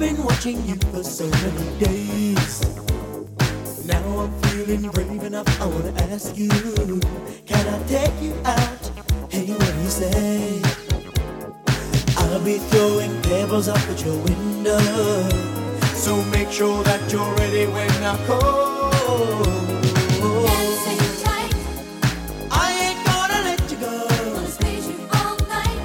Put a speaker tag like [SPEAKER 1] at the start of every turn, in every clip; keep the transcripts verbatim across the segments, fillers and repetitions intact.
[SPEAKER 1] been watching you for so many days. Now I'm feeling brave enough, I wanna ask you, can I take you out? Hey, what do you say? I'll be throwing pebbles up at your window, so make sure that you're ready when I call.
[SPEAKER 2] Dancing tight,
[SPEAKER 1] I ain't gonna let you go.
[SPEAKER 2] gonna squeeze you all night.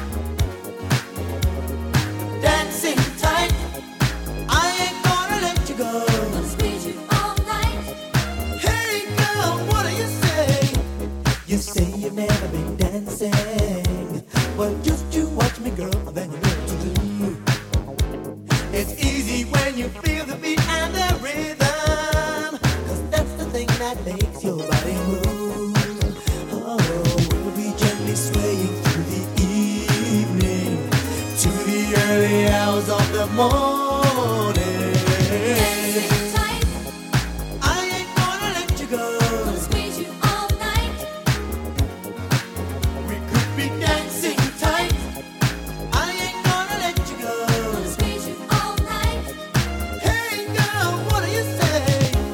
[SPEAKER 1] Dancing tight, I ain't gonna let you go.
[SPEAKER 2] Gonna squeeze you all night.
[SPEAKER 1] Hey girl, what do you say? You say you've never been dancing. Well, just you watch me, girl, then you know what to do. It's easy when you feel the beat and the rhythm, 'cause that's the thing that makes your body move. Oh, we'll be gently swaying through the evening to the early hours of the morning.
[SPEAKER 2] Dancing tight,
[SPEAKER 1] I ain't gonna let you go.
[SPEAKER 2] gonna squeeze you all night.
[SPEAKER 1] We could be dancing tight. I ain't gonna let you go.
[SPEAKER 2] Gonna squeeze you all night.
[SPEAKER 1] Hey girl, what do you say?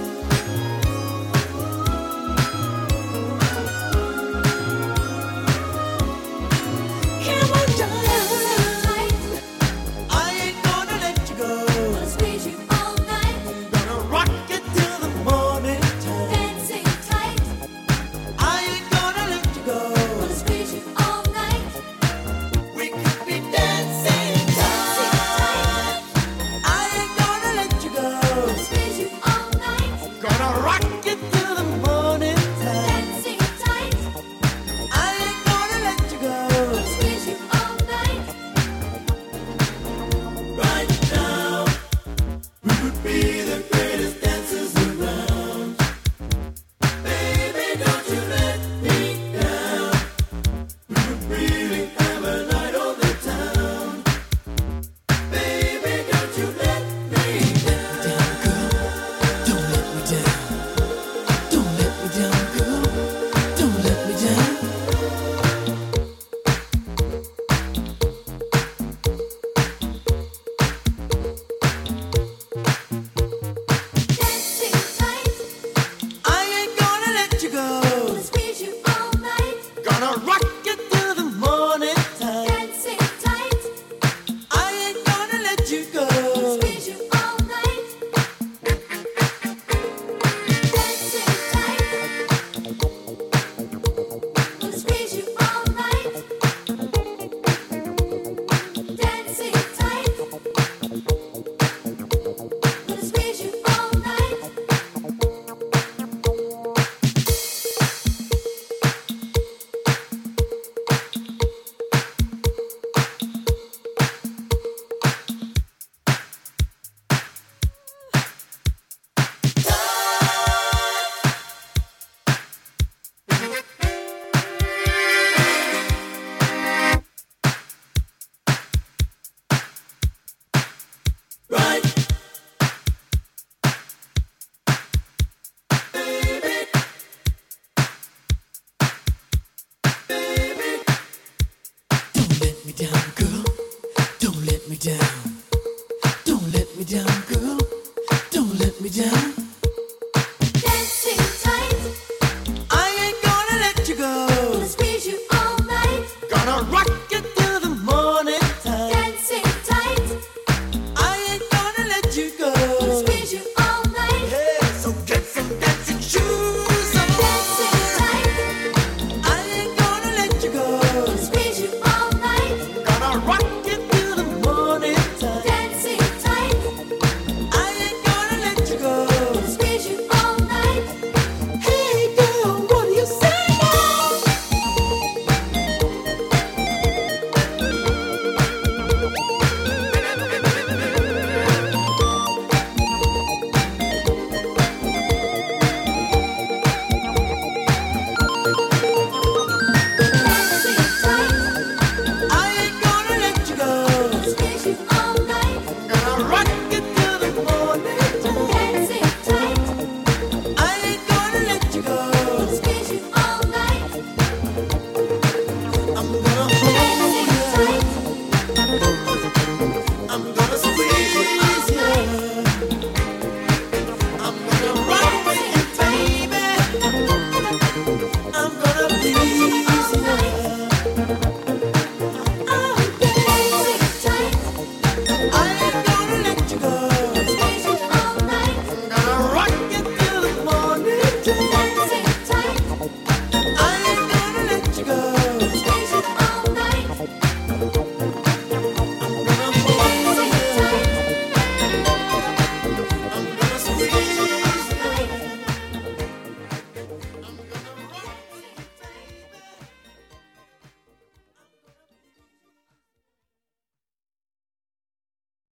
[SPEAKER 1] Come on,
[SPEAKER 2] Dancing
[SPEAKER 1] darling.
[SPEAKER 2] tight,
[SPEAKER 1] I ain't gonna let you go.
[SPEAKER 2] gonna squeeze you all night.
[SPEAKER 1] Gonna rock it till the morning time.
[SPEAKER 2] Dancing tight,
[SPEAKER 1] I ain't gonna let you go.
[SPEAKER 2] gonna squeeze you all night.
[SPEAKER 1] We could be dancing tight. I ain't gonna let you go.
[SPEAKER 2] Gonna squeeze you all night.
[SPEAKER 1] Gonna rock it till the morning time.
[SPEAKER 2] Dancing tight,
[SPEAKER 1] I ain't gonna let you go.
[SPEAKER 2] gonna squeeze you all night.
[SPEAKER 1] Right now, we would be the greatest dancers around. Baby, don't you let me down. We would really have a night on the town. Baby, don't you let me down. Don't let me down. Don't let me down, girl. Don't let me down.
[SPEAKER 2] Dancing tight,
[SPEAKER 1] I ain't gonna let you go.
[SPEAKER 2] gonna squeeze you all night.
[SPEAKER 1] Gonna rock it till the morning time.
[SPEAKER 2] Dancing tight,
[SPEAKER 1] I ain't gonna let you
[SPEAKER 2] gonna
[SPEAKER 1] go.
[SPEAKER 2] squeeze you all night. Dancing tight, gonna squeeze you all night. Dancing tight, gonna squeeze you all night.
[SPEAKER 1] Right. Don't let me down, girl. Don't let me down. Don't let me down, girl. Don't let me down.